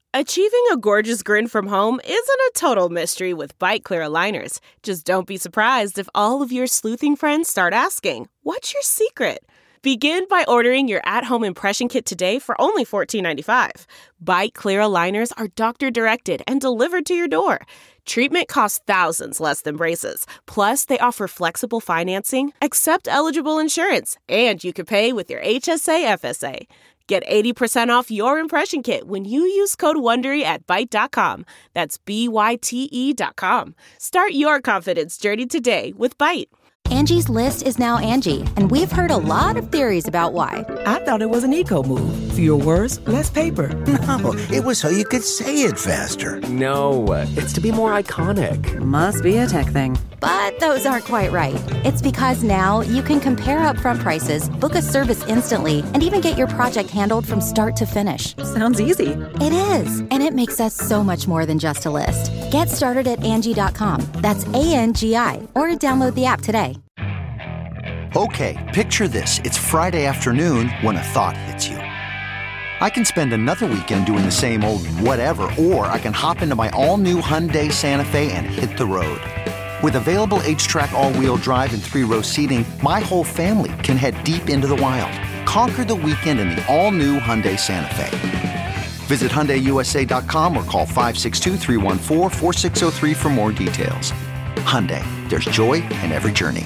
Achieving a gorgeous grin from home isn't a total mystery with Byte Clear aligners. Just don't be surprised if all of your sleuthing friends start asking, "What's your secret?" Begin by ordering your at-home impression kit today for only $14.95. Byte Clear aligners are doctor-directed and delivered to your door. Treatment costs thousands less than braces. Plus, they offer flexible financing, accept eligible insurance, and you can pay with your HSA FSA. Get 80% off your impression kit when you use code WONDERY at Byte.com. That's BYTE.com. Start your confidence journey today with Byte. Angie's List is now Angie, and we've heard a lot of theories about why. I thought it was an eco move. Fewer words, less paper. No, it was so you could say it faster. No, it's to be more iconic. Must be a tech thing. But those aren't quite right. It's because now you can compare upfront prices, book a service instantly, and even get your project handled from start to finish. Sounds easy. It is, and it makes us so much more than just a list. Get started at Angie.com. That's ANGI, or download the app today. Okay, picture this. It's Friday afternoon when a thought hits you. I can spend another weekend doing the same old whatever, or I can hop into my all-new Hyundai Santa Fe and hit the road. With available H-Track all-wheel drive and 3-row seating, my whole family can head deep into the wild. Conquer the weekend in the all-new Hyundai Santa Fe. Visit HyundaiUSA.com or call 562-314-4603 for more details. Hyundai, there's joy in every journey.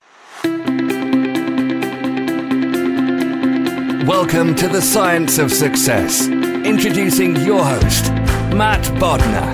Welcome to the Science of Success. Introducing your host, Matt Bodnar.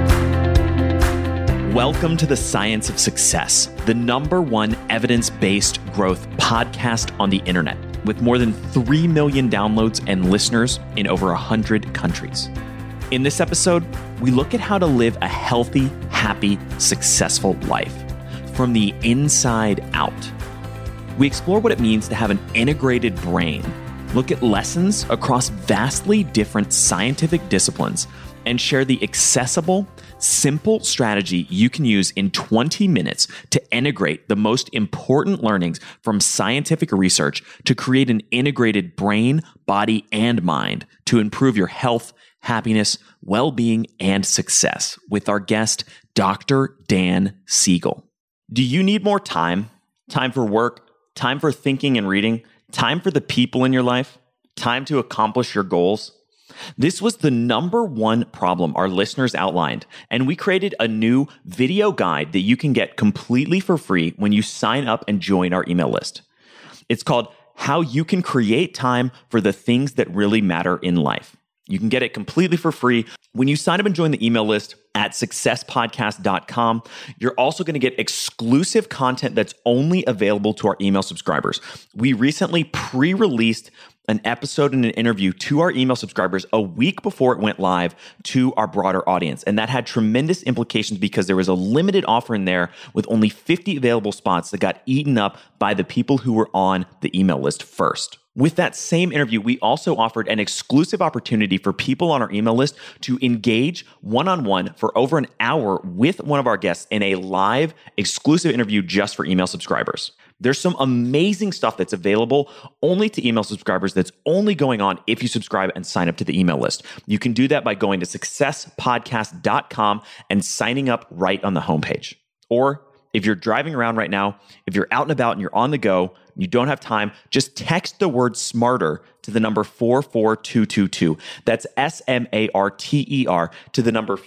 Welcome to the Science of Success, the #1 evidence-based growth podcast on the internet, with more than 3 million downloads and listeners in over 100 countries. In this episode, we look at how to live a healthy, happy, successful life from the inside out. We explore what it means to have an integrated brain, look at lessons across vastly different scientific disciplines, and share the accessible, simple strategy you can use in 20 minutes to integrate the most important learnings from scientific research to create an integrated brain, body, and mind to improve your health, happiness, well-being, and success with our guest, Dr. Dan Siegel. Do you need more time? Time for work? Time for thinking and reading? Time for the people in your life? Time to accomplish your goals? This was the #1 problem our listeners outlined, and we created a new video guide that you can get completely for free when you sign up and join our email list. It's called How You Can Create Time for the Things That Really Matter in Life. You can get it completely for free when you sign up and join the email list at successpodcast.com. You're also going to get exclusive content that's only available to our email subscribers. We recently pre-released an episode and an interview to our email subscribers a week before it went live to our broader audience. And that had tremendous implications because there was a limited offer in there with only 50 available spots that got eaten up by the people who were on the email list first. With that same interview, we also offered an exclusive opportunity for people on our email list to engage one-on-one for over an hour with one of our guests in a live exclusive interview just for email subscribers. There's some amazing stuff that's available only to email subscribers that's only going on if you subscribe and sign up to the email list. You can do that by going to successpodcast.com and signing up right on the homepage. Or if you're driving around right now, if you're out and about and you're on the go, you don't have time, just text the word SMARTER to the number 44222. That's SMARTER to the number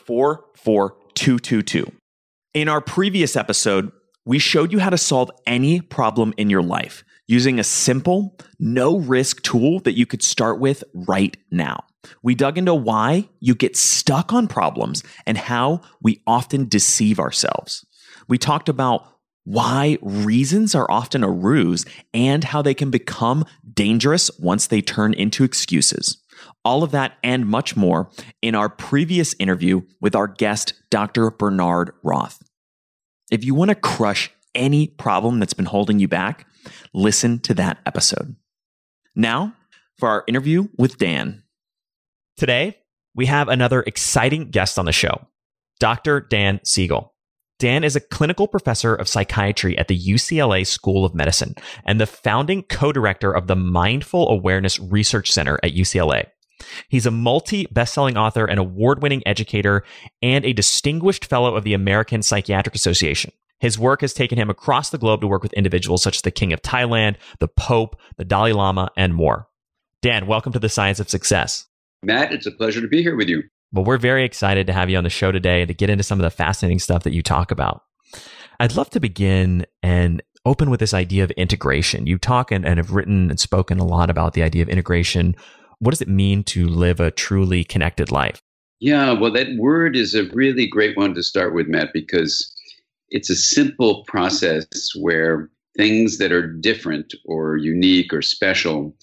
44222. In our previous episode, we showed you how to solve any problem in your life using a simple, no-risk tool that you could start with right now. We dug into why you get stuck on problems and how we often deceive ourselves. We talked about why reasons are often a ruse and how they can become dangerous once they turn into excuses. All of that and much more in our previous interview with our guest, Dr. Bernard Roth. If you want to crush any problem that's been holding you back, listen to that episode. Now, for our interview with Dan. Today, we have another exciting guest on the show, Dr. Dan Siegel. Dan is a clinical professor of psychiatry at the UCLA School of Medicine and the founding co-director of the Mindful Awareness Research Center at UCLA. He's a multi-best-selling author, an award-winning educator, and a distinguished fellow of the American Psychiatric Association. His work has taken him across the globe to work with individuals such as the King of Thailand, the Pope, the Dalai Lama, and more. Dan, welcome to the Science of Success. Matt, it's a pleasure to be here with you. Well, we're very excited to have you on the show today and to get into some of the fascinating stuff that you talk about. I'd love to begin and open with this idea of integration. You talk and have written and spoken a lot about the idea of integration. What does it mean to live a truly connected life? Yeah, well, that word is a really great one to start with, Matt, because it's a simple process where things that are different or unique or special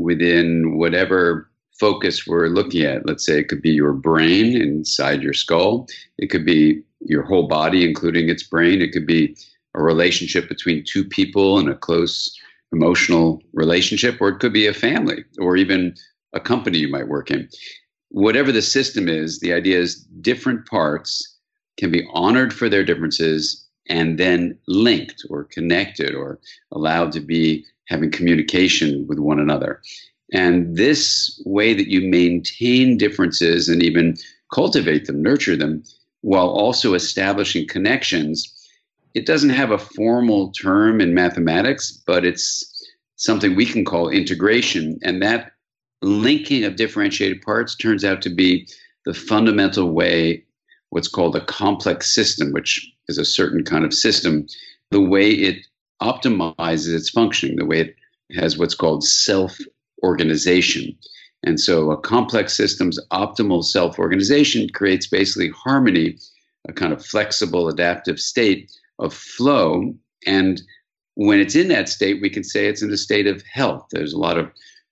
within whatever focus we're looking at, let's say it could be your brain inside your skull, it could be your whole body, including its brain, it could be a relationship between two people in a close emotional relationship, or it could be a family or even a company you might work in. Whatever the system is, the idea is different parts can be honored for their differences and then linked or connected or allowed to be having communication with one another. And this way that you maintain differences and even cultivate them, nurture them, while also establishing connections, it doesn't have a formal term in mathematics, but it's something we can call integration. And that linking of differentiated parts turns out to be the fundamental way, what's called a complex system, which is a certain kind of system, the way it optimizes its functioning, the way it has what's called self-organization. And so a complex system's optimal self-organization creates basically harmony, a kind of flexible, adaptive state of flow. And when it's in that state, we can say it's in a state of health. There's a lot of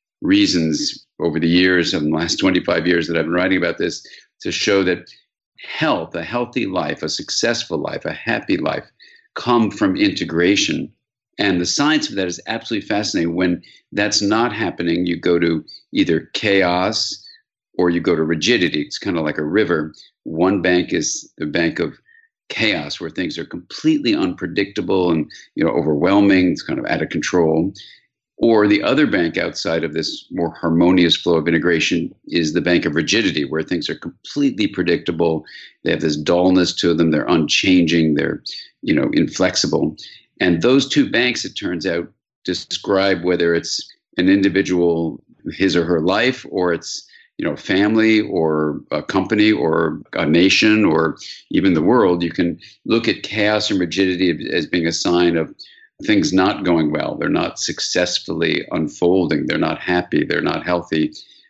reasons over the years, in the last 25 years that I've been writing about this, to show that health, a healthy life, a successful life, a happy life, come from integration. And the science of that is absolutely fascinating. When that's not happening, you go to either chaos or you go to rigidity. It's kind of like a river. One bank is the bank of chaos, where things are completely unpredictable and overwhelming. It's kind of out of control. Or the other bank outside of this more harmonious flow of integration is the bank of rigidity, where things are completely predictable. They have this dullness to them. They're unchanging. They're, inflexible. And those two banks, it turns out, describe whether it's an individual, his or her life, or it's, family or a company or a nation or even the world. You can look at chaos and rigidity as being a sign of things not going well. They're not successfully unfolding. They're not happy. They're not healthy.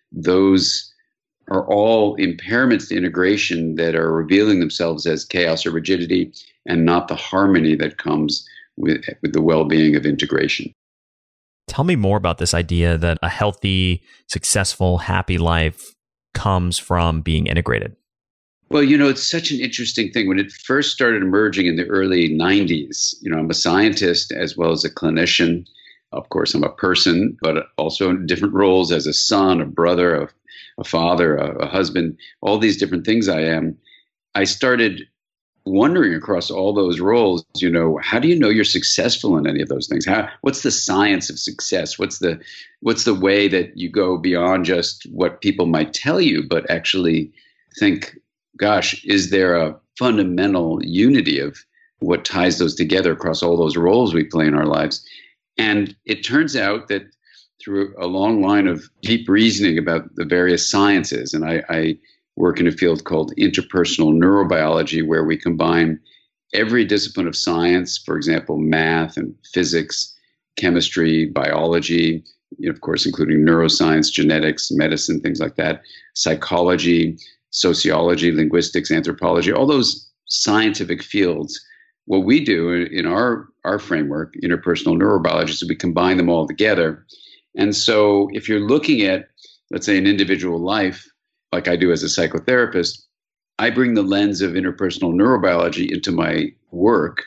Those are all impairments to integration that are revealing themselves as chaos or rigidity, and not the harmony that comes with the well-being of integration. Tell me more about this idea that a healthy, successful, happy life comes from being integrated. Well, it's such an interesting thing. When it first started emerging in the early 90s, I'm a scientist as well as a clinician. Of course, I'm a person, but also in different roles as a son, a brother, a father, a husband, all these different things I am. I started wondering across all those roles, how do you know you're successful in any of those things? What's the science of success? What's the way that you go beyond just what people might tell you, but actually think, gosh, is there a fundamental unity of what ties those together across all those roles we play in our lives? And it turns out that through a long line of deep reasoning about the various sciences, and I work in a field called interpersonal neurobiology, where we combine every discipline of science, for example, math and physics, chemistry, biology, of course, including neuroscience, genetics, medicine, things like that, psychology, sociology, linguistics, anthropology, all those scientific fields. What we do in our framework, interpersonal neurobiology, is we combine them all together. And so if you're looking at, let's say, an individual life, like I do as a psychotherapist, I bring the lens of interpersonal neurobiology into my work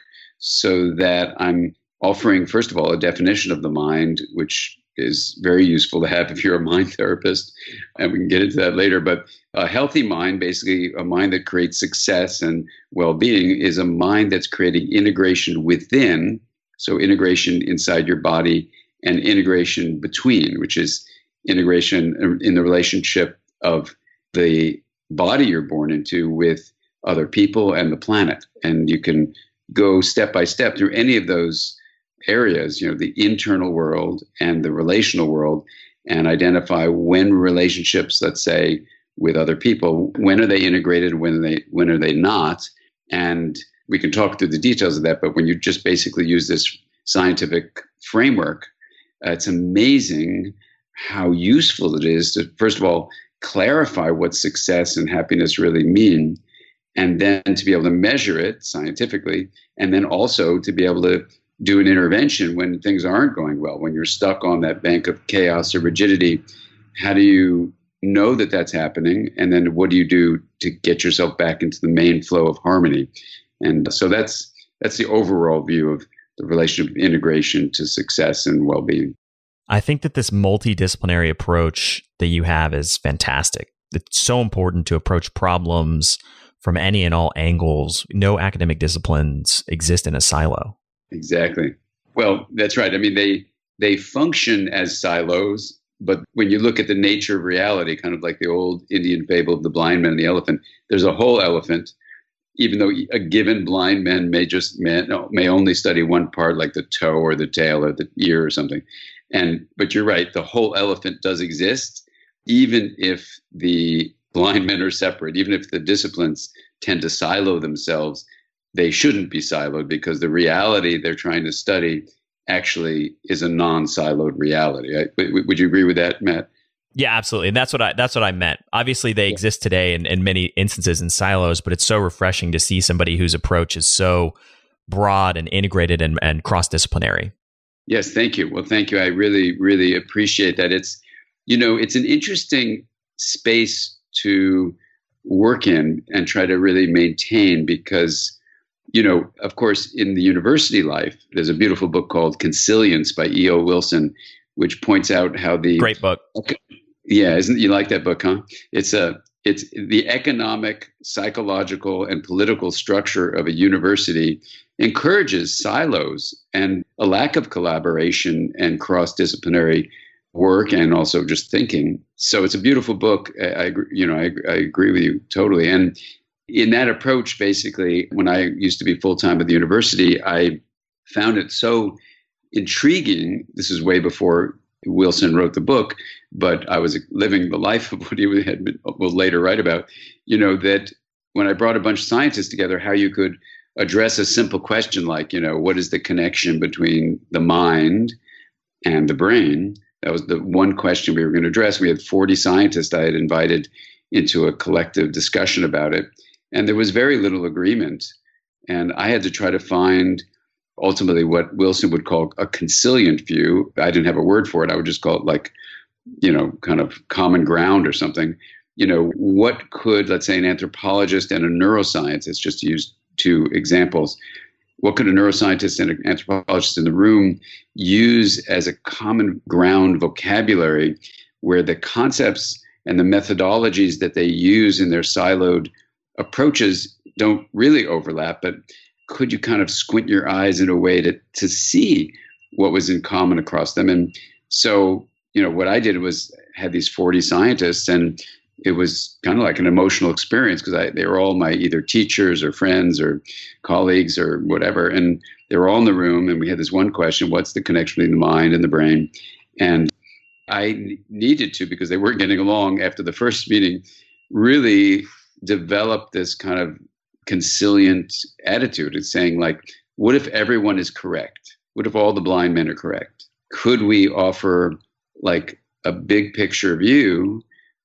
so that I'm offering, first of all, a definition of the mind, which is very useful to have if you're a mind therapist, and we can get into that later. But a healthy mind, basically a mind that creates success and well-being, is a mind that's creating integration within, so integration inside your body and integration between, which is integration in the relationship of the body you're born into with other people and the planet. And you can go step by step through any of those areas, the internal world and the relational world, and identify when relationships, let's say, with other people, when are they integrated, when are they not? And we can talk through the details of that, but when you just basically use this scientific framework, it's amazing how useful it is to, first of all, clarify what success and happiness really mean, and then to be able to measure it scientifically, and then also to be able to do an intervention when things aren't going well, when you're stuck on that bank of chaos or rigidity. How do you know that that's happening? And then what do you do to get yourself back into the main flow of harmony? And so that's the overall view of the relationship of integration to success and well-being. I think that this multidisciplinary approach that you have is fantastic. It's so important to approach problems from any and all angles. No academic disciplines exist in a silo. Exactly. Well, that's right. I mean, they function as silos, but when you look at the nature of reality, kind of like the old Indian fable of the blind man and the elephant, there's a whole elephant, even though a given blind man may only study one part, like the toe or the tail or the ear or something. But you're right, the whole elephant does exist, even if the blind men are separate, even if the disciplines tend to silo themselves. They shouldn't be siloed, because the reality they're trying to study actually is a non-siloed reality. Would you agree with that, Matt? Yeah, absolutely. And that's what I meant. Obviously, they exist today in many instances in silos, but it's so refreshing to see somebody whose approach is so broad and integrated and cross-disciplinary. Yes, thank you. Well, thank you. I really, really appreciate that. It's an interesting space to work in and try to really maintain, because of course, in the university life, there's a beautiful book called Consilience by E.O. Wilson, which points out how the great book. Yeah, isn't you like that book, huh? It's the economic, psychological, and political structure of a university encourages silos and a lack of collaboration and cross-disciplinary work, and also just thinking. So it's a beautiful book. I agree with you totally. And in that approach, basically, when I used to be full-time at the university, I found it so intriguing. This is way before Wilson wrote the book, but I was living the life of what he will later write about, that when I brought a bunch of scientists together, how you could address a simple question like, what is the connection between the mind and the brain? That was the one question we were going to address. We had 40 scientists I had invited into a collective discussion about it. And there was very little agreement. And I had to try to find ultimately what Wilson would call a consilient view. I didn't have a word for it. I would just call it like, kind of common ground or something. What could, let's say, an anthropologist and a neuroscientist, just to use two examples, what could a neuroscientist and an anthropologist in the room use as a common ground vocabulary where the concepts and the methodologies that they use in their siloed approaches don't really overlap, but could you kind of squint your eyes in a way to see what was in common across them? And so, what I did was had these 40 scientists, and it was kind of like an emotional experience, because they were all my either teachers or friends or colleagues or whatever. And they were all in the room, and we had this one question: what's the connection between the mind and the brain? And I needed to, because they weren't getting along after the first meeting, really develop this kind of consilient attitude. It's saying, like, what if everyone is correct? What if all the blind men are correct? Could we offer like a big picture view?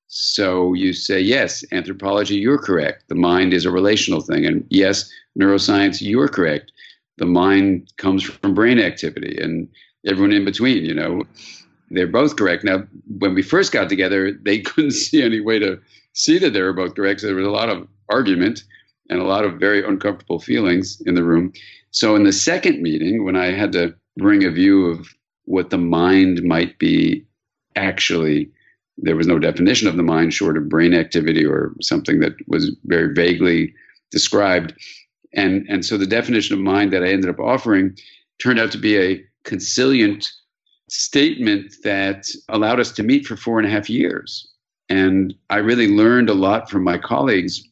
So you say, yes, anthropology, you're correct. The mind is a relational thing. And yes, neuroscience, you're correct. The mind comes from brain activity, and everyone in between, they're both correct. Now, when we first got together, they couldn't see any way to see that they were both correct. So there was a lot of argument and a lot of very uncomfortable feelings in the room. So in the second meeting, when I had to bring a view of what the mind might be, actually, there was no definition of the mind short of brain activity or something that was very vaguely described. And so the definition of mind that I ended up offering turned out to be a consilient statement that allowed us to meet for 4.5 years. And I really learned a lot from my colleagues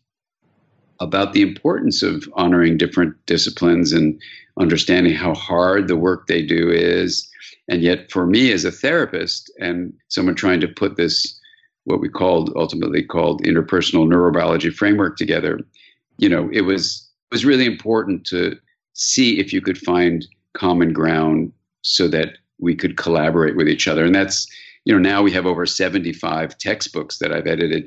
about the importance of honoring different disciplines and understanding how hard the work they do is. And yet for me as a therapist and someone trying to put this, what we ultimately called interpersonal neurobiology framework together, it was really important to see if you could find common ground so that we could collaborate with each other. And that's, now we have over 75 textbooks that I've edited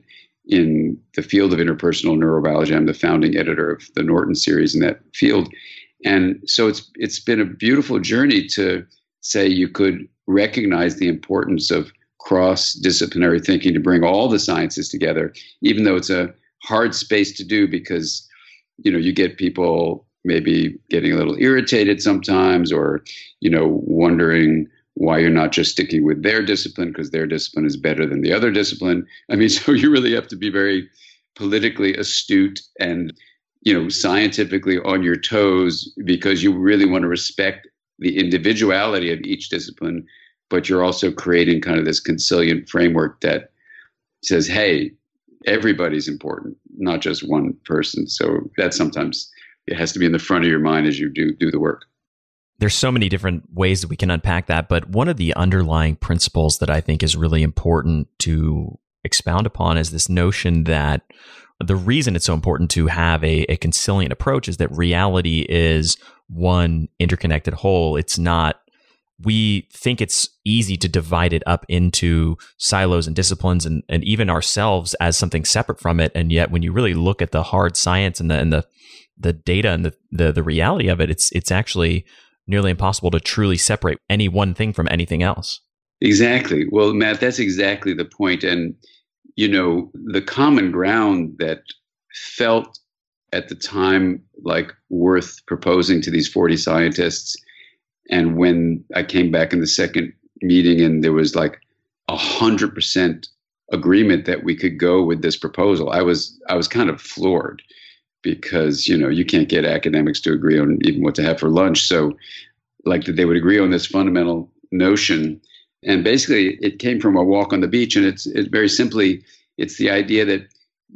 in the field of interpersonal neurobiology. I'm the founding editor of the Norton series in that field. And so it's been a beautiful journey to say you could recognize the importance of cross-disciplinary thinking to bring all the sciences together, even though it's a hard space to do because, you get people maybe getting a little irritated sometimes or, wondering why you're not just sticking with their discipline because their discipline is better than the other discipline. I mean, so you really have to be very politically astute and, scientifically on your toes because you really want to respect the individuality of each discipline, but you're also creating kind of this consilient framework that says, hey, everybody's important, not just one person. So that sometimes it has to be in the front of your mind as you do the work. There's so many different ways that we can unpack that, but one of the underlying principles that I think is really important to expound upon is this notion that the reason it's so important to have a consilient approach is that reality is one interconnected whole. It's not, we think it's easy to divide it up into silos and disciplines and even ourselves as something separate from it. And yet when you really look at the hard science and the data and the reality of it, it's actually nearly impossible to truly separate any one thing from anything else. Exactly. Well, Matt, that's exactly the point. And, the common ground that felt at the time like worth proposing to these 40 scientists. And when I came back in the second meeting and there was like 100% agreement that we could go with this proposal, I was kind of floored. Because, you can't get academics to agree on even what to have for lunch. So like that they would agree on this fundamental notion. And basically it came from a walk on the beach. And it's very simply, it's the idea that,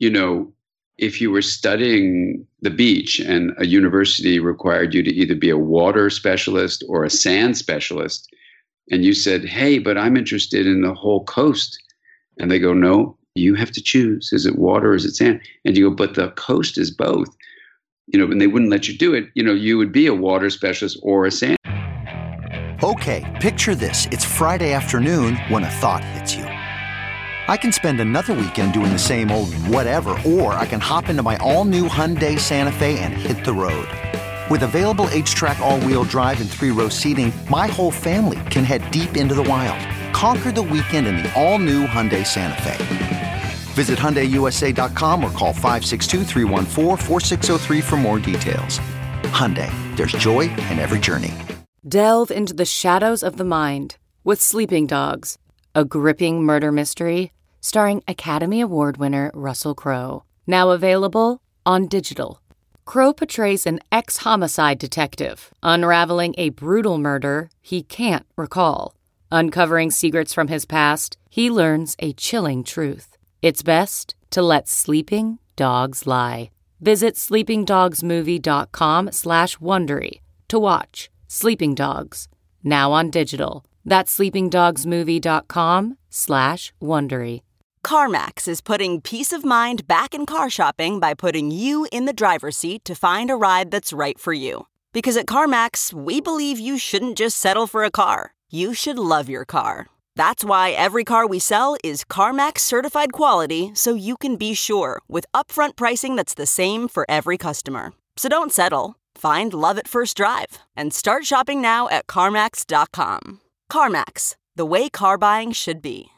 if you were studying the beach and a university required you to either be a water specialist or a sand specialist, and you said, hey, but I'm interested in the whole coast. And they go, no. You have to choose. Is it water or is it sand? And you go, but the coast is both. And they wouldn't let you do it. You would be a water specialist or a sand. Okay, picture this. It's Friday afternoon when a thought hits you. I can spend another weekend doing the same old whatever, or I can hop into my all-new Hyundai Santa Fe and hit the road. With available H-Track all-wheel drive and 3-row seating, my whole family can head deep into the wild. Conquer the weekend in the all-new Hyundai Santa Fe. Visit HyundaiUSA.com or call 562-314-4603 for more details. Hyundai, there's joy in every journey. Delve into the shadows of the mind with Sleeping Dogs, a gripping murder mystery starring Academy Award winner Russell Crowe. Now available on digital. Crowe portrays an ex-homicide detective unraveling a brutal murder he can't recall. Uncovering secrets from his past, he learns a chilling truth. It's best to let sleeping dogs lie. Visit sleepingdogsmovie.com/Wondery to watch Sleeping Dogs, now on digital. That's sleepingdogsmovie.com/Wondery. CarMax is putting peace of mind back in car shopping by putting you in the driver's seat to find a ride that's right for you. Because at CarMax, we believe you shouldn't just settle for a car. You should love your car. That's why every car we sell is CarMax certified quality, so you can be sure with upfront pricing that's the same for every customer. So don't settle. Find love at first drive and start shopping now at CarMax.com. CarMax, the way car buying should be.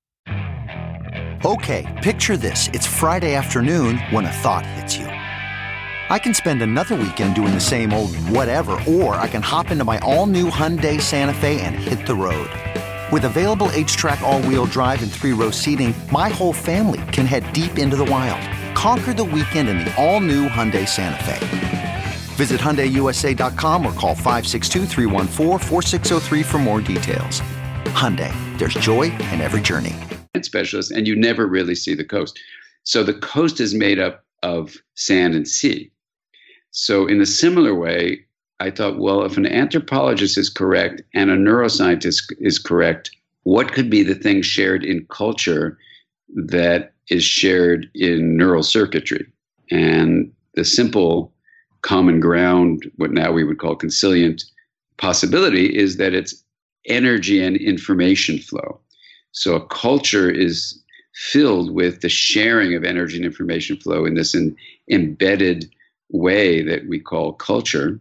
Okay, picture this. It's Friday afternoon when a thought hits you. I can spend another weekend doing the same old whatever, or I can hop into my all-new Hyundai Santa Fe and hit the road. With available H-Track all-wheel drive and 3-row seating, my whole family can head deep into the wild. Conquer the weekend in the all-new Hyundai Santa Fe. Visit HyundaiUSA.com or call 562-314-4603 for more details. Hyundai, there's joy in every journey. Specialist, and you never really see the coast. So the coast is made up of sand and sea. So in a similar way, I thought, well, if an anthropologist is correct and a neuroscientist is correct, what could be the thing shared in culture that is shared in neural circuitry? And the simple common ground, what now we would call consilient possibility, is that it's energy and information flow. So a culture is filled with the sharing of energy and information flow in this embedded way that we call culture.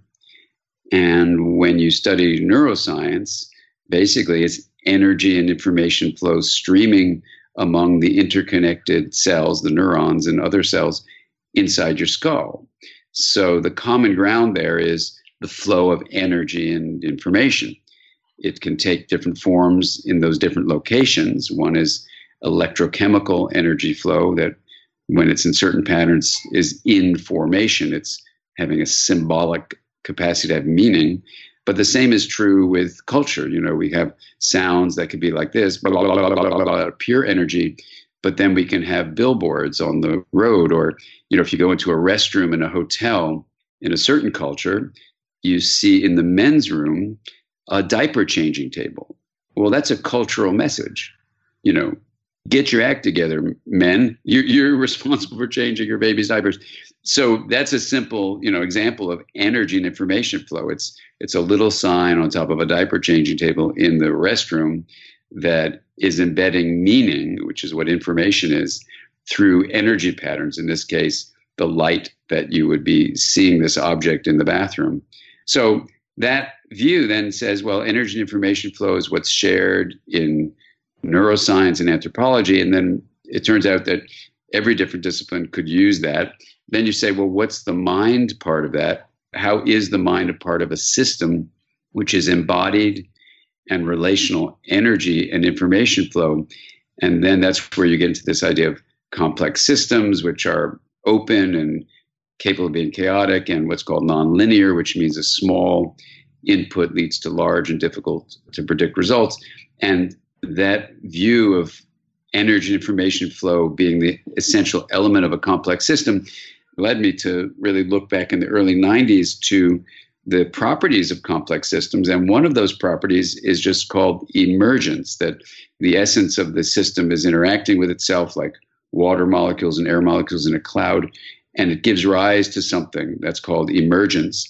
And when you study neuroscience, basically it's energy and information flow streaming among the interconnected cells, the neurons and other cells inside your skull. So the common ground there is the flow of energy and information. It can take different forms in those different locations. One is electrochemical energy flow that when it's in certain patterns is in formation. It's having a symbolic capacity to have meaning. But the same is true with culture. You know, we have sounds that could be like this, blah, blah, blah, blah, blah, blah, pure energy. But then we can have billboards on the road, or, you know, if you go into a restroom in a hotel in a certain culture, you see in the men's room a diaper changing table. Well, that's a cultural message. You know, get your act together, men. You're responsible for changing your baby's diapers. So that's a simple, you know, example of energy and information flow. It's a little sign on top of a diaper changing table in the restroom that is embedding meaning, which is what information is, through energy patterns. In this case, the light that you would be seeing this object in the bathroom. So that view then says, well, energy and information flow is what's shared in neuroscience and anthropology. And then it turns out that every different discipline could use that. Then you say, well, what's the mind part of that? How is the mind a part of a system which is embodied and relational energy and information flow? And then that's where you get into this idea of complex systems, which are open and capable of being chaotic, and what's called nonlinear, which means a small input leads to large and difficult to predict results. And that view of energy and information flow being the essential element of a complex system led me to really look back in the early 90s to the properties of complex systems. And one of those properties is just called emergence, that the essence of the system is interacting with itself like water molecules and air molecules in a cloud, and it gives rise to something that's called emergence.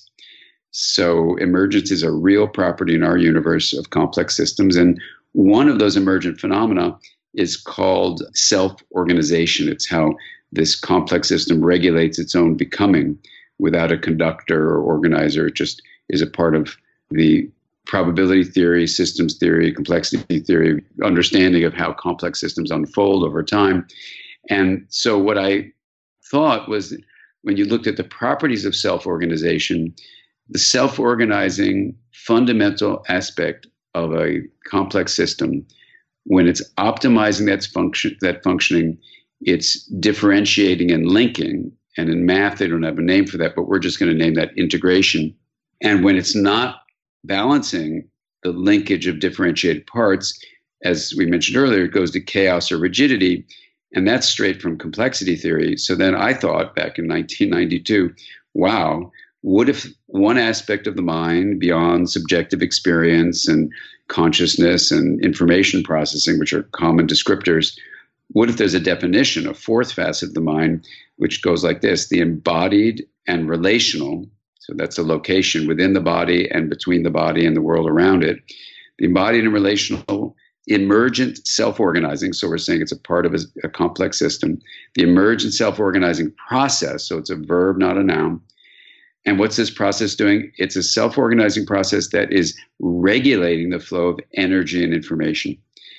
So emergence is a real property in our universe of complex systems. And one of those emergent phenomena is called self-organization. It's how this complex system regulates its own becoming without a conductor or organizer. It just is a part of the probability theory, systems theory, complexity theory, understanding of how complex systems unfold over time. And so what I thought was, when you looked at the properties of self-organization, the self-organizing fundamental aspect of a complex system, when it's optimizing that functioning, it's differentiating and linking. And in math, they don't have a name for that, but we're just going to name that integration. And when it's not balancing the linkage of differentiated parts, as we mentioned earlier, it goes to chaos or rigidity. And that's straight from complexity theory. So then I thought back in 1992, wow, what if one aspect of the mind beyond subjective experience and consciousness and information processing, which are common descriptors, what if there's a definition, a fourth facet of the mind, which goes like this: the embodied and relational. So that's a location within the body and between the body and the world around it. The embodied and relational, emergent self-organizing. So we're saying it's a part of a complex system. The emergent self-organizing process. So it's a verb, not a noun. And what's this process doing? It's a self-organizing process that is regulating the flow of energy and information.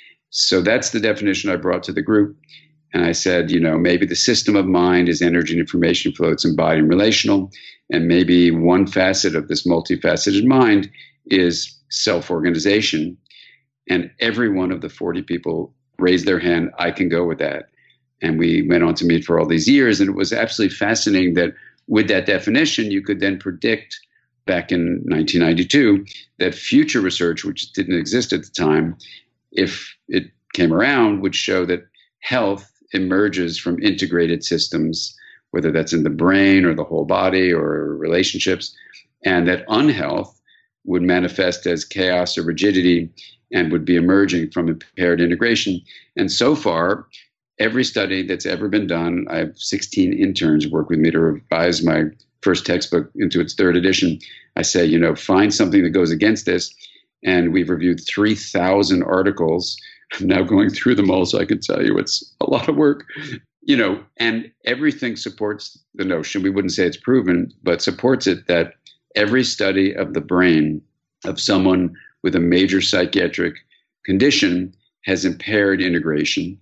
So that's the definition I brought to the group. And I said, you know, maybe the system of mind is energy and information flow. It's embodied and relational. And maybe one facet of this multifaceted mind is self-organization. And every one of the 40 people raised their hand, I can go with that. And we went on to meet for all these years. And it was absolutely fascinating that with that definition, you could then predict back in 1992 that future research, which didn't exist at the time, if it came around, would show that health emerges from integrated systems, whether that's in the brain or the whole body or relationships, and that unhealth would manifest as chaos or rigidity and would be emerging from impaired integration. And so far, every study that's ever been done, I have 16 interns work with me to revise my first textbook into its third edition. I say, find something that goes against this. And we've reviewed 3,000 articles. I'm now going through them all, so I can tell you it's a lot of work. And everything supports the notion. We wouldn't say it's proven, but supports it that every study of the brain of someone with a major psychiatric condition has impaired integration.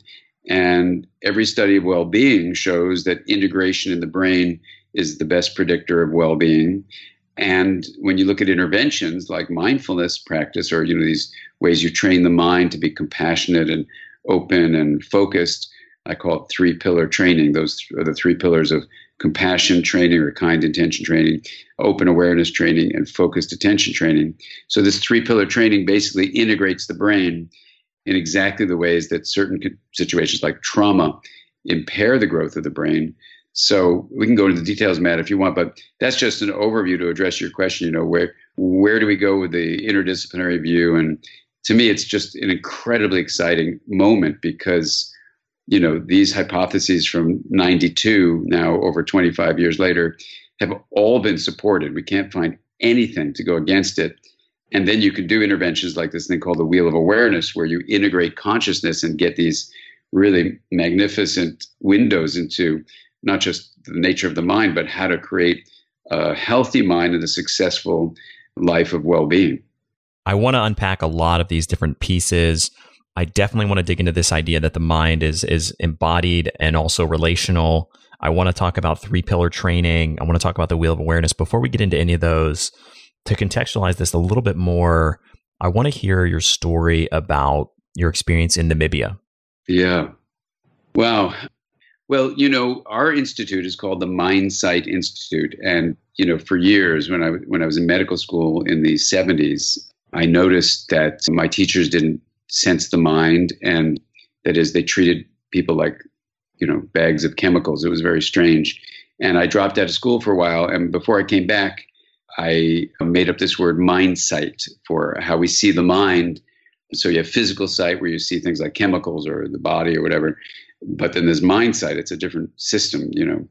And every study of well-being shows that integration in the brain is the best predictor of well-being. And when you look at interventions like mindfulness practice, or these ways you train the mind to be compassionate and open and focused, I call it 3-pillar training. Those are the 3 pillars of compassion training or kind intention training, open awareness training, and focused attention training. So this 3-pillar training basically integrates the brain in exactly the ways that certain situations like trauma impair the growth of the brain. So we can go into the details, Matt, if you want, but that's just an overview to address your question. Where do we go with the interdisciplinary view? And to me, it's just an incredibly exciting moment because these hypotheses from 92, now over 25 years later, have all been supported. We can't find anything to go against it. And then you can do interventions like this thing called the Wheel of Awareness, where you integrate consciousness and get these really magnificent windows into not just the nature of the mind, but how to create a healthy mind and a successful life of well-being. I want to unpack a lot of these different pieces. I definitely want to dig into this idea that the mind is embodied and also relational. I want to talk about 3-pillar training. I want to talk about the Wheel of Awareness. Before we get into any of those, to contextualize this a little bit more, I want to hear your story about your experience in Namibia. Yeah. Wow. Well, our institute is called the MindSight Institute. And, for years when I was in medical school in the 70s, I noticed that my teachers didn't sense the mind, and that is, they treated people like, bags of chemicals. It was very strange. And I dropped out of school for a while. And before I came back, I made up this word MindSight for how we see the mind. So you have physical sight where you see things like chemicals or the body or whatever. But then there's MindSight. It's a different system,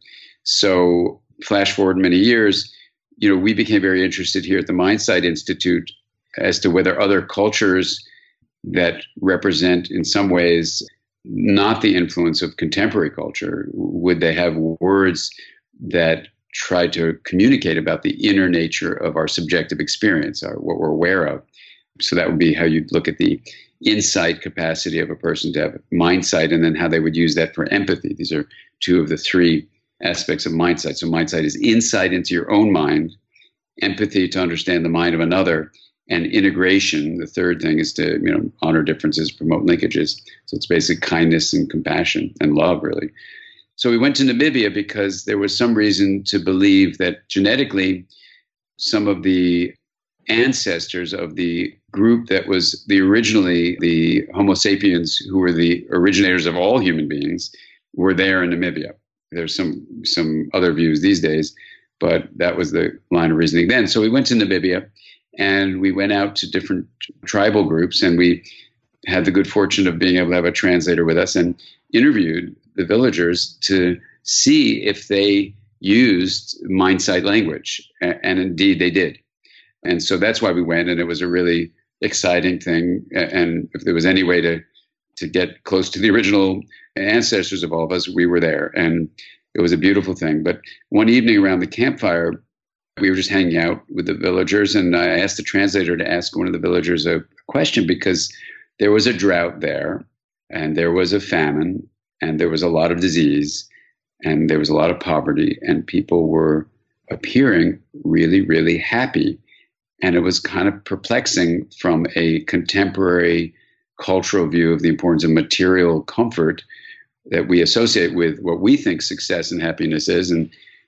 So flash forward many years, we became very interested here at the MindSight Institute as to whether other cultures that represent in some ways not the influence of contemporary culture, would they have words that try to communicate about the inner nature of our subjective experience, or what we're aware of. So that would be how you'd look at the insight capacity of a person to have MindSight, and then how they would use that for empathy. These are 2 of the 3 aspects of MindSight. So MindSight is insight into your own mind, empathy to understand the mind of another, and integration. The third thing is to honor differences, promote linkages. So it's basically kindness and compassion and love, really. So we went to Namibia because there was some reason to believe that genetically some of the ancestors of the group that was originally the Homo sapiens, who were the originators of all human beings, were there in Namibia. There's some other views these days, but that was the line of reasoning then. So we went to Namibia, and we went out to different tribal groups, and we had the good fortune of being able to have a translator with us and interviewed the villagers to see if they used MindSight language. And indeed they did. And so that's why we went, and it was a really exciting thing. And if there was any way to get close to the original ancestors of all of us, we were there. And it was a beautiful thing. But one evening around the campfire, we were just hanging out with the villagers, and I asked the translator to ask one of the villagers a question, because there was a drought there, and there was a famine, and there was a lot of disease, and there was a lot of poverty, and people were appearing really, really happy. And it was kind of perplexing from a contemporary cultural view of the importance of material comfort that we associate with what we think success and happiness is. And,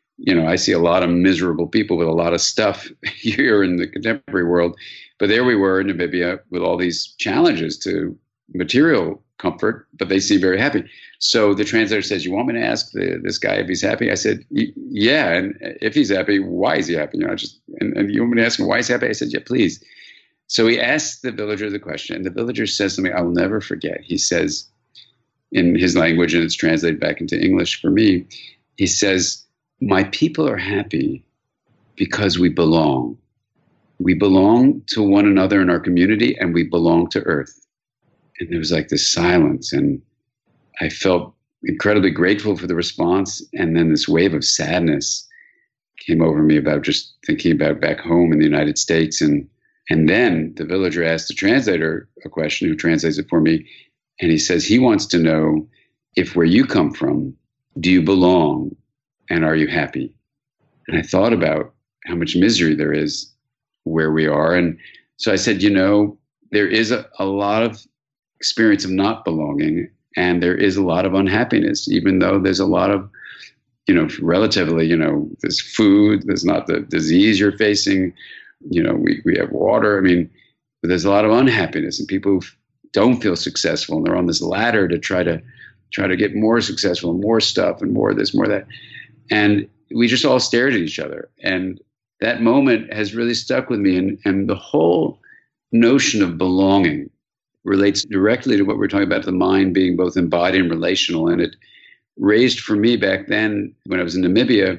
I see a lot of miserable people with a lot of stuff here in the contemporary world. But there we were in Namibia with all these challenges to material comfort, but they seem very happy. So the translator says, you want me to ask this guy if he's happy? I said, yeah. And if he's happy, why is he happy? And you want me to ask him why he's happy? I said, yeah, please. So he asked the villager the question, and the villager says something I will never forget. He says in his language, and it's translated back into English for me, he says, my people are happy because we belong. We belong to one another in our community, and we belong to Earth. And there was like this silence, and I felt incredibly grateful for the response. And then this wave of sadness came over me about just thinking about back home in the United States. And then the villager asked the translator a question, who translates it for me. And he says he wants to know if where you come from, do you belong and are you happy? And I thought about how much misery there is where we are. And so I said, there is a lot of experience of not belonging, and there is a lot of unhappiness, even though there's a lot of, relatively, there's food, there's not the disease you're facing, we have water. But there's a lot of unhappiness, and people who don't feel successful, and they're on this ladder to try to get more successful and more stuff and more of this, more of that. And we just all stared at each other. And that moment has really stuck with me. And the whole notion of belonging relates directly to what we're talking about, the mind being both embodied and relational. And it raised for me back then, when I was in Namibia,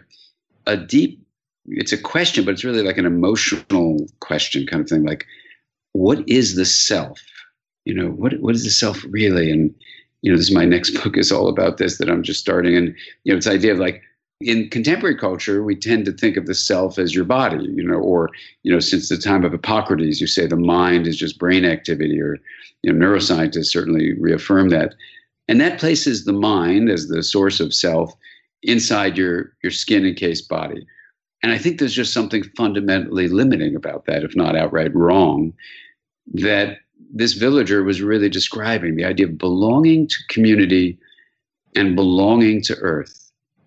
it's a question, but it's really like an emotional question kind of thing. Like, what is the self? What is the self really? And, this is my next book is all about this, that I'm just starting. And, it's the idea of like, in contemporary culture, we tend to think of the self as your body, or, since the time of Hippocrates, you say the mind is just brain activity, or, neuroscientists certainly reaffirm that. And that places the mind as the source of self inside your skin encased body. And I think there's just something fundamentally limiting about that, if not outright wrong, that this villager was really describing, the idea of belonging to community and belonging to Earth.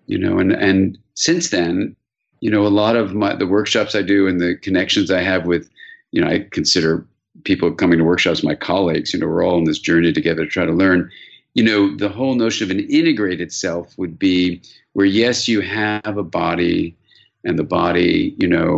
And since then, a lot of the workshops I do and the connections I have with, I consider people coming to workshops my colleagues. We're all on this journey together to try to learn. The whole notion of an integrated self would be where, yes, you have a body, and the body,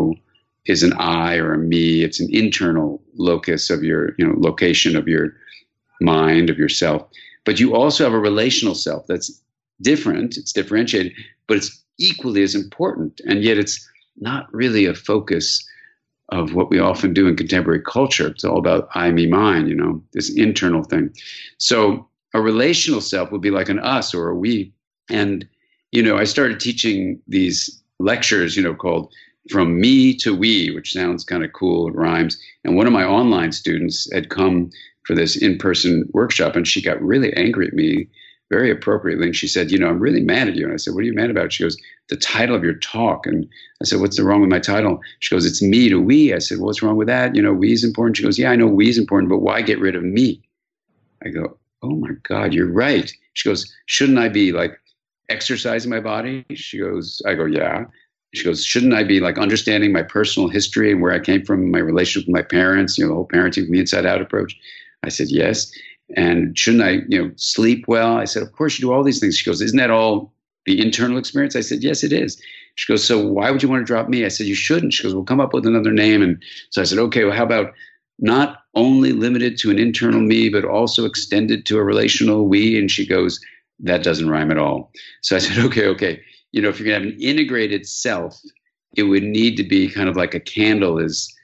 is an I or a me. It's an internal locus of your, location of your mind, of yourself. But you also have a relational self that's different, it's differentiated, but it's equally as important. And yet it's not really a focus of what we often do in contemporary culture. It's all about I, me, mine, this internal thing. So a relational self would be like an us or a we. And, I started teaching these lectures, called From Me to We, which sounds kind of cool, it rhymes. And one of my online students had come for this in-person workshop, and she got really angry at me very appropriately. And she said, I'm really mad at you. And I said, what are you mad about? She goes, the title of your talk. And I said, what's wrong with my title? She goes, it's me to we. I said, well, what's wrong with that? We is important. She goes, yeah, I know we is important, but why get rid of me? I go, oh my God, you're right. She goes, shouldn't I be like exercising my body? I go, yeah. She goes, shouldn't I be like understanding my personal history and where I came from, my relationship with my parents, the whole parenting from the inside out approach? I said, yes. And shouldn't I, sleep well? I said, of course you do all these things. She goes, isn't that all the internal experience? I said, yes, it is. She goes, so why would you want to drop me? I said, you shouldn't. She goes, well, come up with another name. And so I said, okay, well, how about not only limited to an internal me, but also extended to a relational we? And she goes, that doesn't rhyme at all. So I said, okay. If you're going to have an integrated self, it would need to be kind of like a candle is,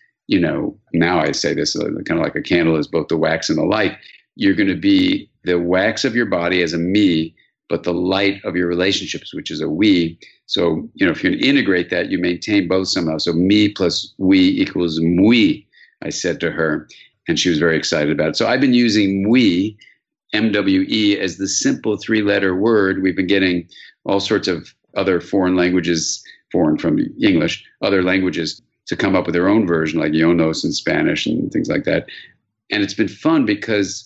now I say this, kind of like a candle is both the wax and the light. You're going to be the wax of your body as a me, but the light of your relationships, which is a we. So, if you're going to integrate that, you maintain both somehow. So me plus we equals mui, I said to her, and she was very excited about it. So I've been using mui, MWE, as the simple 3-letter word. We've been getting all sorts of other foreign languages, foreign from English, other languages to come up with their own version, like Yonos in Spanish and things like that. And it's been fun because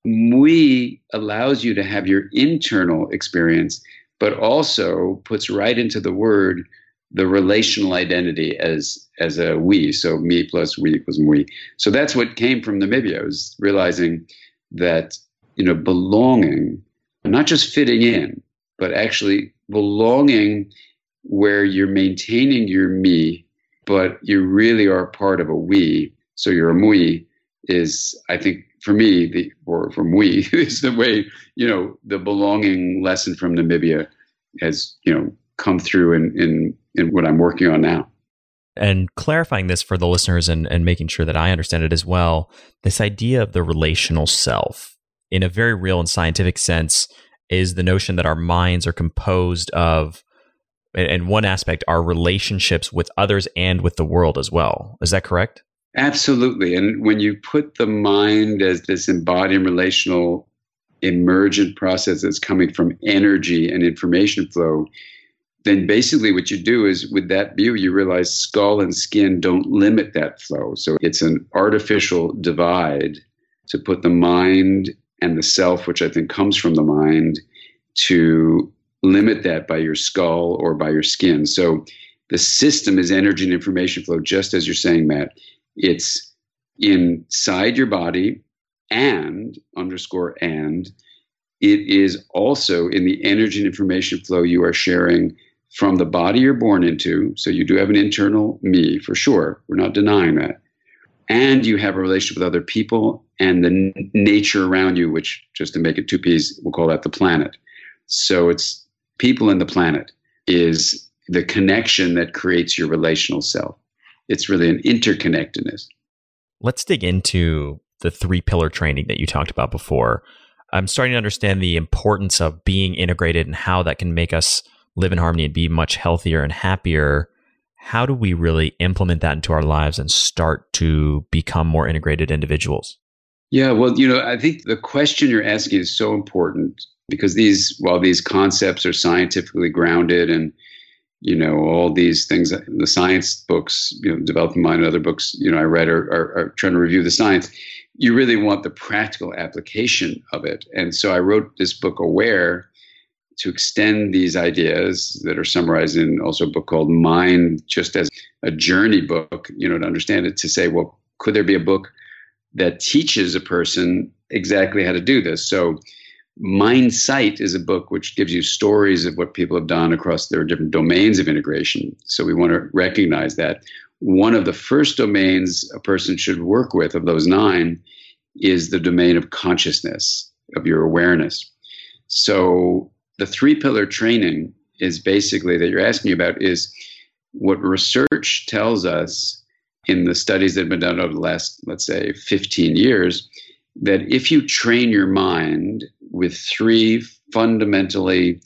Mui allows you to have your internal experience, but also puts right into the word the relational identity as a we. So me plus we equals Mui. So that's what came from Namibia. I was realizing that, belonging, not just fitting in, but actually belonging where you're maintaining your me, but you really are part of a we. So you're a mui is, I think, for me, or from we, is the way, the belonging lesson from Namibia has, come through in what I'm working on now. And clarifying this for the listeners and making sure that I understand it as well, this idea of the relational self, in a very real and scientific sense, is the notion that our minds are composed of, in one aspect, our relationships with others and with the world as well. Is that correct? Absolutely. And when you put the mind as this embodied relational emergent process that's coming from energy and information flow, then basically what you do is, with that view, you realize skull and skin don't limit that flow. So it's an artificial divide to put the mind and the self, which I think comes from the mind, to limit that by your skull or by your skin. So the system is energy and information flow, just as you're saying, Matt. It's inside your body and it is also in the energy and information flow you are sharing from the body you're born into. So you do have an internal me, for sure. We're not denying that. And you have a relationship with other people and the nature around you, which, just to make it two P's, we'll call that the planet. So it's people and the planet is the connection that creates your relational self. It's really an interconnectedness. Let's dig into the 3-pillar training that you talked about before. I'm starting to understand the importance of being integrated and how that can make us live in harmony and be much healthier and happier. How do we really implement that into our lives and start to become more integrated individuals? Yeah, well, I think the question you're asking is so important because while these concepts are scientifically grounded and all these things, the science books, Developing Mind and other books, I read are trying to review the science. You really want the practical application of it. And so I wrote this book, Aware, to extend these ideas that are summarized in also a book called Mind, just as a journey book, to understand it, to say, well, could there be a book that teaches a person exactly how to do this? So Mindsight is a book which gives you stories of what people have done across their different domains of integration. So we want to recognize that one of the first domains a person should work with of those 9 is the domain of consciousness, of your awareness. So the 3-pillar training is basically that you're asking about is what research tells us in the studies that have been done over the last, let's say, 15 years, that if you train your mind with 3 fundamentally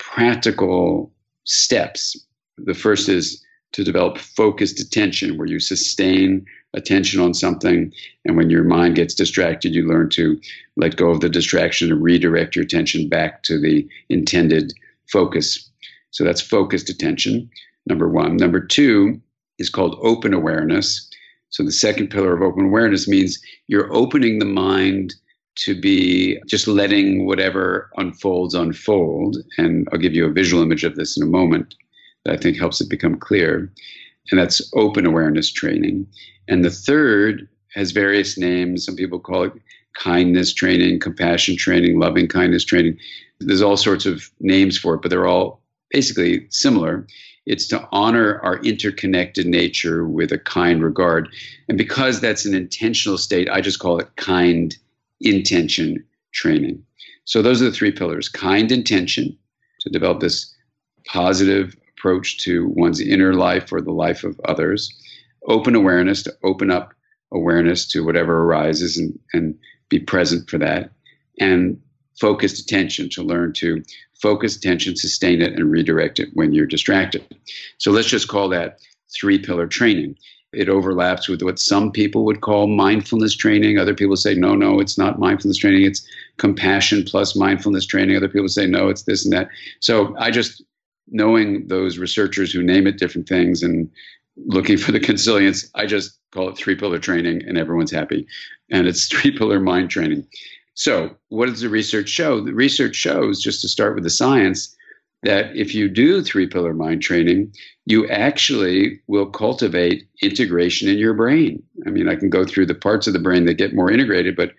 practical steps, the first is to develop focused attention, where you sustain attention on something, and when your mind gets distracted, you learn to let go of the distraction and redirect your attention back to the intended focus. So that's focused attention, number 1. Number 2 is called open awareness. So the second pillar of open awareness means you're opening the mind to be just letting whatever unfolds unfold. And I'll give you a visual image of this in a moment that I think helps it become clear. And that's open awareness training. And the third has various names. Some people call it kindness training, compassion training, loving kindness training. There's all sorts of names for it, but they're all basically similar. It's to honor our interconnected nature with a kind regard. And because that's an intentional state, I just call it kind intention training. So those are the 3 pillars: kind intention, to develop this positive approach to one's inner life or the life of others; open awareness, to open up awareness to whatever arises and be present for that; and focused attention, to learn to focus attention, sustain it, and redirect it when you're distracted. So let's just call that 3-pillar training. It overlaps with what some people would call mindfulness training. Other people say, no, it's not mindfulness training. It's compassion plus mindfulness training. Other people say, no, it's this and that. So I just, knowing those researchers who name it different things and looking for the consilience, I just call it 3-pillar training and everyone's happy. And it's 3-pillar mind training. So what does the research show? The research shows, just to start with the science, that if you do 3-pillar mind training, you actually will cultivate integration in your brain. I mean, I can go through the parts of the brain that get more integrated, but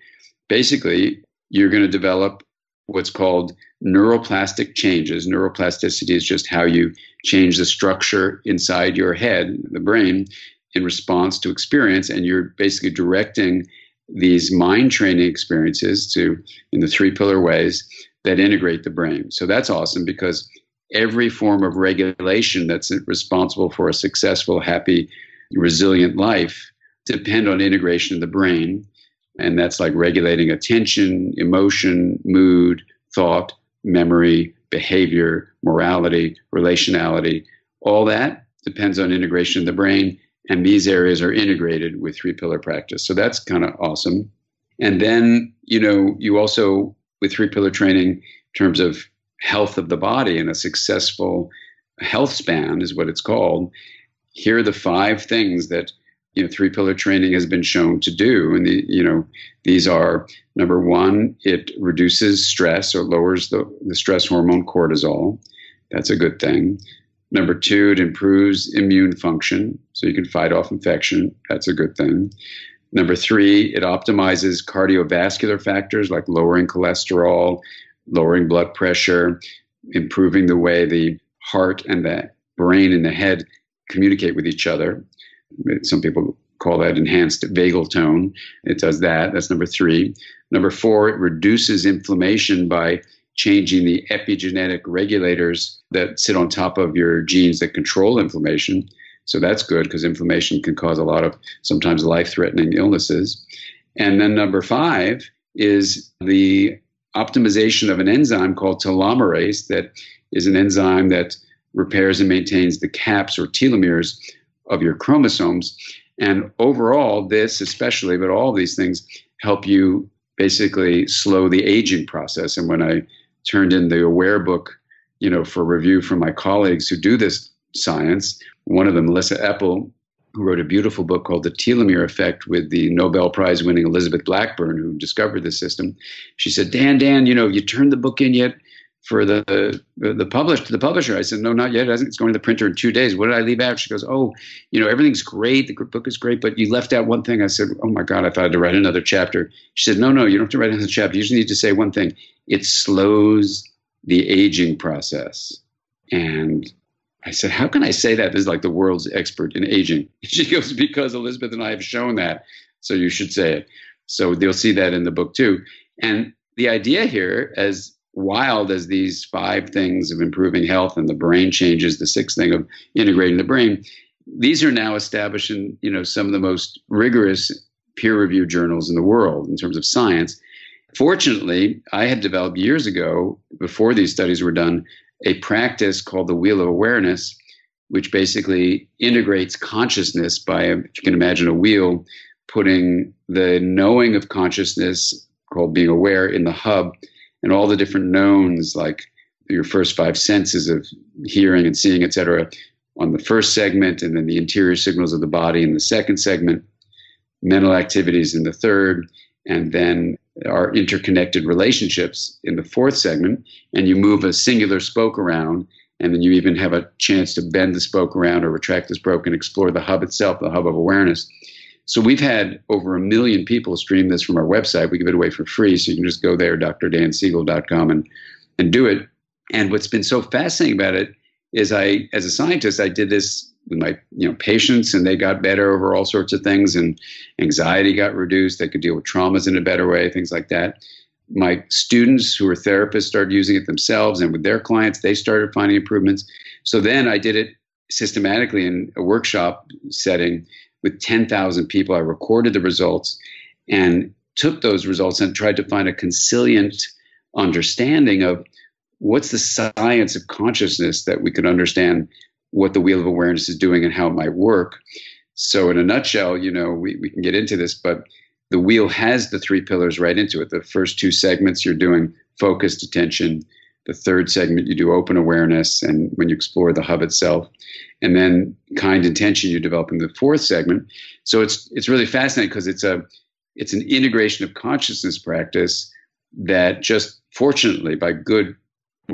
basically you're going to develop what's called neuroplastic changes. Neuroplasticity is just how you change the structure inside your head, the brain, in response to experience. And you're basically directing these mind training experiences in the 3 pillar ways that integrate the brain. So that's awesome, because every form of regulation that's responsible for a successful, happy, resilient life depend on integration of the brain. And that's like regulating attention, emotion, mood, thought, memory, behavior, morality, relationality. All that depends on integration of the brain. And these areas are integrated with 3 pillar practice. So that's kind of awesome. And then, you also, with 3 pillar training, in terms of health of the body and a successful health span is what it's called. Here are the 5 things that 3 pillar training has been shown to do. And these are, number 1, it reduces stress or lowers the stress hormone cortisol. That's a good thing. Number 2, it improves immune function, so you can fight off infection. That's a good thing. Number 3, it optimizes cardiovascular factors like lowering cholesterol, lowering blood pressure, improving the way the heart and the brain and the head communicate with each other. Some people call that enhanced vagal tone. It does that. That's number 3. Number 4, it reduces inflammation by changing the epigenetic regulators that sit on top of your genes that control inflammation. So that's good, because inflammation can cause a lot of sometimes life-threatening illnesses. And then number 5 is the optimization of an enzyme called telomerase, that is an enzyme that repairs and maintains the caps or telomeres of your chromosomes. And overall, this especially, but all of these things help you basically slow the aging process. And when I turned in the Aware book, for review from my colleagues who do this science, one of them, Melissa Epple, who wrote a beautiful book called The Telomere Effect with the Nobel Prize winning Elizabeth Blackburn, who discovered this system. She said, Dan, you turned the book in yet for the publisher? I said, no, not yet. It's going to the printer in 2 days. What did I leave out? She goes, everything's great. The book is great, but you left out one thing. I said, oh my God, if I had to write another chapter. She said, no, you don't have to write another chapter. You just need to say one thing. It slows the aging process. And I said, how can I say that? This is like the world's expert in aging. She goes, because Elizabeth and I have shown that, so you should say it. So they'll see that in the book too. And the idea here, as wild as these 5 things of improving health and the brain changes, the 6th thing of integrating the brain, these are now established in some of the most rigorous peer-reviewed journals in the world in terms of science. Fortunately, I had developed years ago, before these studies were done, a practice called the Wheel of Awareness, which basically integrates consciousness by, if you can imagine a wheel, putting the knowing of consciousness, called being aware, in the hub, and all the different knowns, like your first 5 senses of hearing and seeing, etc., on the first segment, and then the interior signals of the body in the second segment, mental activities in the third, and then our interconnected relationships in the 4th segment. And you move a singular spoke around, and then you even have a chance to bend the spoke around or retract the spoke and explore the hub itself, the hub of awareness. So we've had over 1 million people stream this from our website. We give it away for free, so you can just go there, drdansiegel.com, and do it. And what's been so fascinating about it is as a scientist, I did this with my patients, and they got better over all sorts of things, and anxiety got reduced. They could deal with traumas in a better way, things like that. My students who are therapists started using it themselves, and with their clients, they started finding improvements. So then I did it systematically in a workshop setting with 10,000 people. I recorded the results and took those results and tried to find a consilient understanding of what's the science of consciousness, that we could understand what the Wheel of Awareness is doing and how it might work. So in a nutshell, we can get into this, but the wheel has the 3 pillars right into it. The first 2 segments, you're doing focused attention. The 3rd segment, you do open awareness, and when you explore the hub itself. And then kind intention, you develop in the 4th segment. So it's really fascinating, because it's an integration of consciousness practice that just fortunately, by good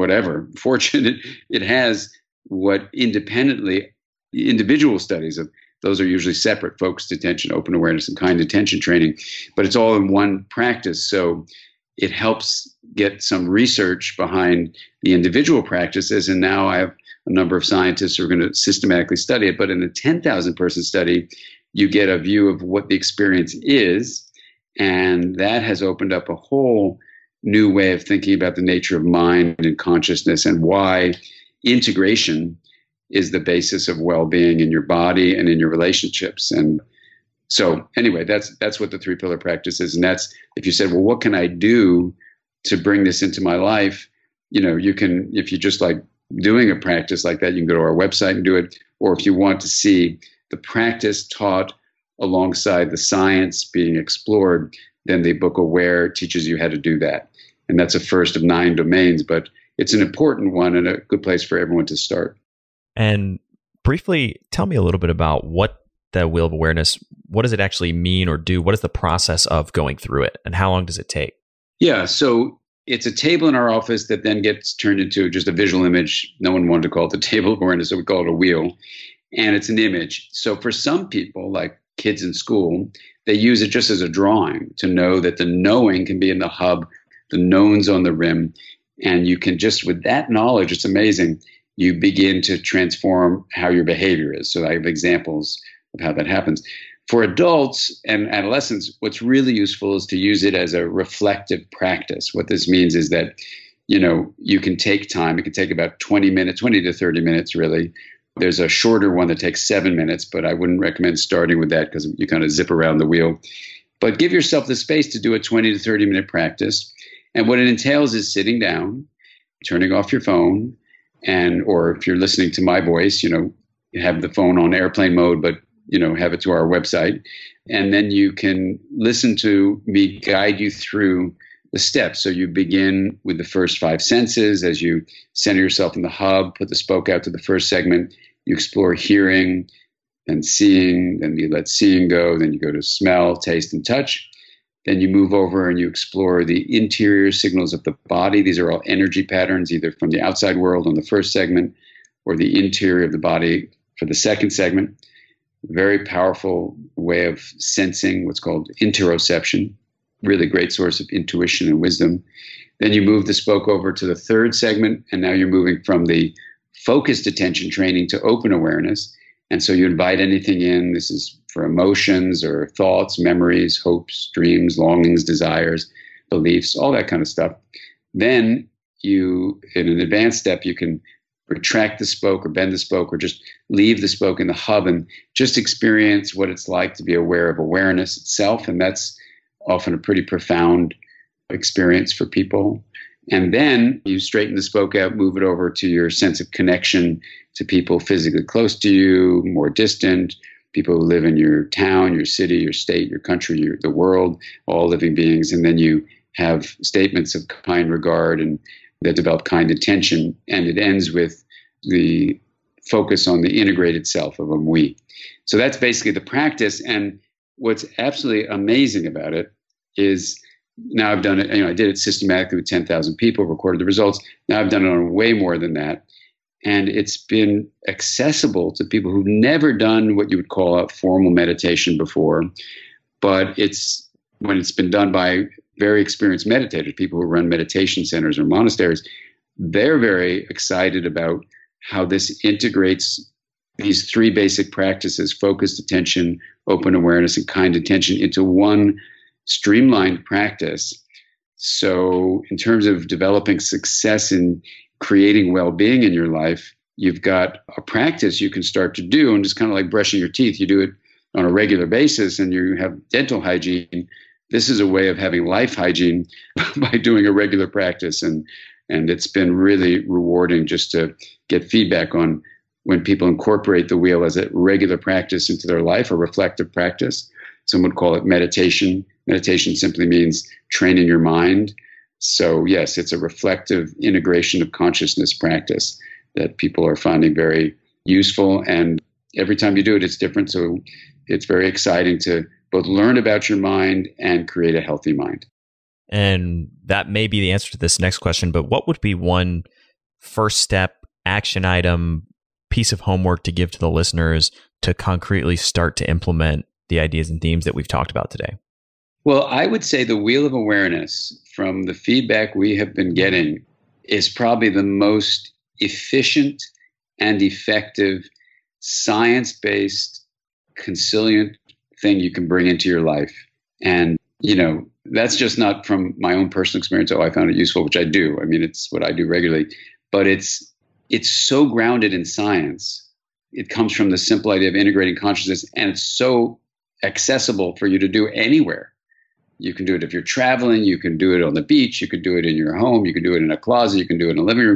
fortune, it has what independently individual studies of Those are usually separate: focused attention, open awareness, and kind attention training. But it's all in one practice. So it helps get some research behind the individual practices. And now I have a number of scientists who are going to systematically study it. But in a 10,000 person study, you get a view of what the experience is. And that has opened up a whole new way of thinking about the nature of mind and consciousness, and why integration is the basis of well-being in your body and in your relationships. And so anyway, that's what the 3-pillar practice is. And that's, if you said, well, what can I do to bring this into my life? You can, if you just like doing a practice like that, you can go to our website and do it. Or if you want to see the practice taught alongside the science being explored, then the book Aware teaches you how to do that. And that's a first of 9 domains, but it's an important one and a good place for everyone to start. And briefly, tell me a little bit about what the Wheel of Awareness, what does it actually mean or do? What is the process of going through it, and how long does it take? Yeah, so it's a table in our office that then gets turned into just a visual image. No one wanted to call it the table of awareness, so we call it a wheel. And it's an image. So for some people, like kids in school, they use it just as a drawing to know that the knowing can be in the hub, the knowns on the rim. And you can just, with that knowledge, it's amazing, you begin to transform how your behavior is. So I have examples of how that happens. For adults and adolescents, what's really useful is to use it as a reflective practice. What this means is that, you can take time. It can take about 20 to 30 minutes, really. There's a shorter one that takes 7 minutes, but I wouldn't recommend starting with that because you kind of zip around the wheel. But give yourself the space to do a 20 to 30 minute practice. And what it entails is sitting down, turning off your phone, or if you're listening to my voice, you have the phone on airplane mode, but have it to our website. And then you can listen to me guide you through the steps. So you begin with the first 5 senses as you center yourself in the hub, put the spoke out to the first segment. You explore hearing, then seeing, then you let seeing go, then you go to smell, taste, and touch. Then you move over and you explore the interior signals of the body. These are all energy patterns, either from the outside world on the first segment or the interior of the body for the second segment. Very powerful way of sensing, what's called interoception, really great source of intuition and wisdom. Then you move the spoke over to the third segment, and now you're moving from the focused attention training to open awareness. And so you invite anything in. This is for emotions or thoughts, memories, hopes, dreams, longings, desires, beliefs, all that kind of stuff. Then you, in an advanced step, you can retract the spoke or bend the spoke or just leave the spoke in the hub and just experience what it's like to be aware of awareness itself. And that's often a pretty profound experience for people. And then you straighten the spoke out, move it over to your sense of connection to people physically close to you, more distant, people who live in your town, your city, your state, your country, the world, all living beings. And then you have statements of kind regard and that develop kind attention. And it ends with the focus on the integrated self of we. So that's basically the practice. And what's absolutely amazing about it is now I've done it, I did it systematically with 10,000 people, recorded the results. Now I've done it on way more than that. And it's been accessible to people who've never done what you would call a formal meditation before. But when it's been done by very experienced meditators, people who run meditation centers or monasteries, they're very excited about how this integrates these 3 basic practices: focused attention, open awareness, and kind attention into one streamlined practice. So in terms of developing success in creating well-being in your life, you've got a practice you can start to do, and just kind of like brushing your teeth. You do it on a regular basis and you have dental hygiene. This is a way of having life hygiene by doing a regular practice. And it's been really rewarding just to get feedback on when people incorporate the wheel as a regular practice into their life, a reflective practice. Some would call it meditation. Meditation simply means training your mind. So yes, it's a reflective integration of consciousness practice that people are finding very useful. And every time you do it, it's different. So it's very exciting to both learn about your mind and create a healthy mind. And that may be the answer to this next question, but what would be one first step, action item, piece of homework to give to the listeners to concretely start to implement the ideas and themes that we've talked about today? Well, I would say the Wheel of Awareness, from the feedback we have been getting, is probably the most efficient and effective science-based consilient thing you can bring into your life. And, that's just not from my own personal experience. Oh, I found it useful, which I do. I mean, it's what I do regularly. But it's so grounded in science. It comes from the simple idea of integrating consciousness, and it's so accessible for you to do anywhere. You can do it if you're traveling. You can do it on the beach. You can do it in your home. You can do it in a closet. You can do it in a living room.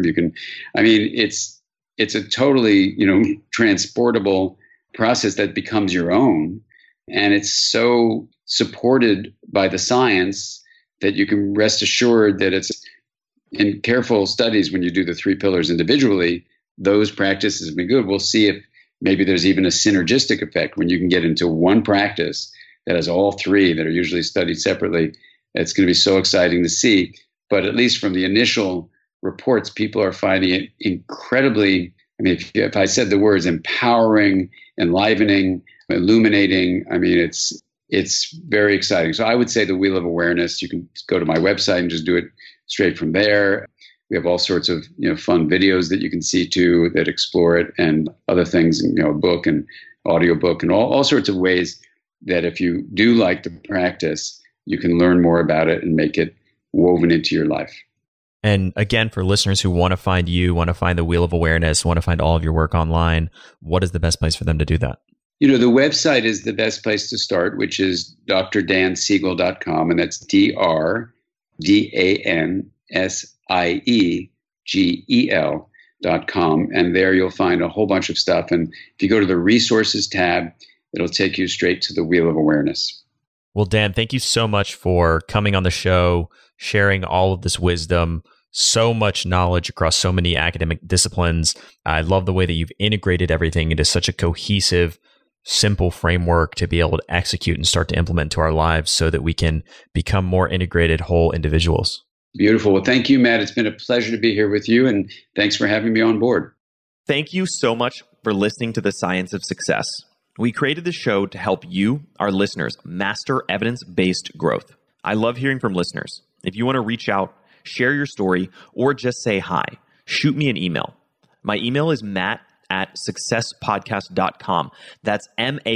It's a totally, transportable process that becomes your own. And it's so supported by the science that you can rest assured that it's in careful studies. When you do the 3 pillars individually, those practices have been good. We'll see if maybe there's even a synergistic effect when you can get into one practice that has all 3 that are usually studied separately. It's going to be so exciting to see. But at least from the initial reports, people are finding it incredibly, if I said the words empowering, enlivening, illuminating, it's very exciting. So I would say the Wheel of Awareness. You can go to my website and just do it straight from there. We have all sorts of fun videos that you can see too that explore it, and other things, a book and audiobook and all sorts of ways that if you do like the practice, you can learn more about it and make it woven into your life. And again, for listeners who want to find you, want to find the Wheel of Awareness, want to find all of your work online, what is the best place for them to do that? The website is the best place to start, which is drdansiegel.com, and that's drdansiegel.com. And there you'll find a whole bunch of stuff. And if you go to the resources tab, it'll take you straight to the Wheel of Awareness. Well, Dan, thank you so much for coming on the show, sharing all of this wisdom, so much knowledge across so many academic disciplines. I love the way that you've integrated everything into such a cohesive, simple framework to be able to execute and start to implement to our lives so that we can become more integrated, whole individuals. Beautiful. Well, thank you, Matt. It's been a pleasure to be here with you, and thanks for having me on board. Thank you so much for listening to The Science of Success. We created this show to help you, our listeners, master evidence-based growth. I love hearing from listeners. If you want to reach out, share your story, or just say hi, shoot me an email. My email is matt@successpodcast.com. That's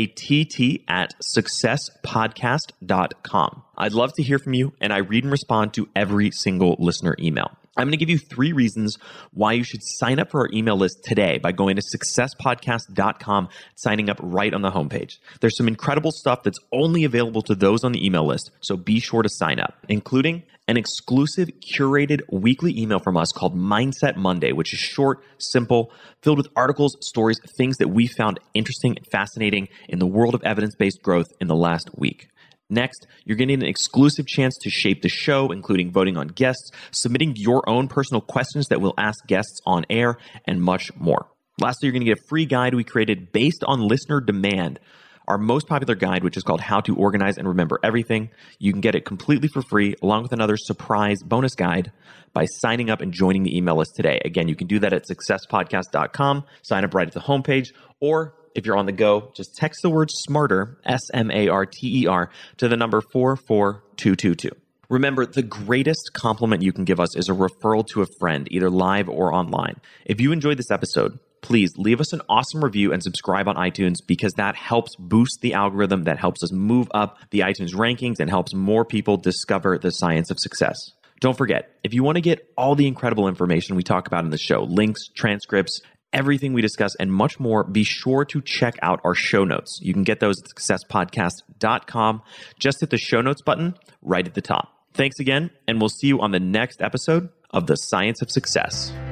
matt@successpodcast.com. I'd love to hear from you, and I read and respond to every single listener email. I'm going to give you 3 reasons why you should sign up for our email list today by going to successpodcast.com, signing up right on the homepage. There's some incredible stuff that's only available to those on the email list, so be sure to sign up, including an exclusive curated weekly email from us called Mindset Monday, which is short, simple, filled with articles, stories, things that we found interesting and fascinating in the world of evidence-based growth in the last week. Next, you're getting an exclusive chance to shape the show, including voting on guests, submitting your own personal questions that we'll ask guests on air, and much more. Lastly, you're going to get a free guide we created based on listener demand, our most popular guide, which is called How to Organize and Remember Everything. You can get it completely for free, along with another surprise bonus guide by signing up and joining the email list today. Again, you can do that at successpodcast.com, sign up right at the homepage, or if you're on the go, just text the word SMARTER, SMARTER, to the number 44222. Remember, the greatest compliment you can give us is a referral to a friend, either live or online. If you enjoyed this episode, please leave us an awesome review and subscribe on iTunes, because that helps boost the algorithm, that helps us move up the iTunes rankings and helps more people discover the science of success. Don't forget, if you want to get all the incredible information we talk about in the show, links, transcripts, everything we discuss, and much more, be sure to check out our show notes. You can get those at successpodcast.com. Just hit the show notes button right at the top. Thanks again, and we'll see you on the next episode of The Science of Success.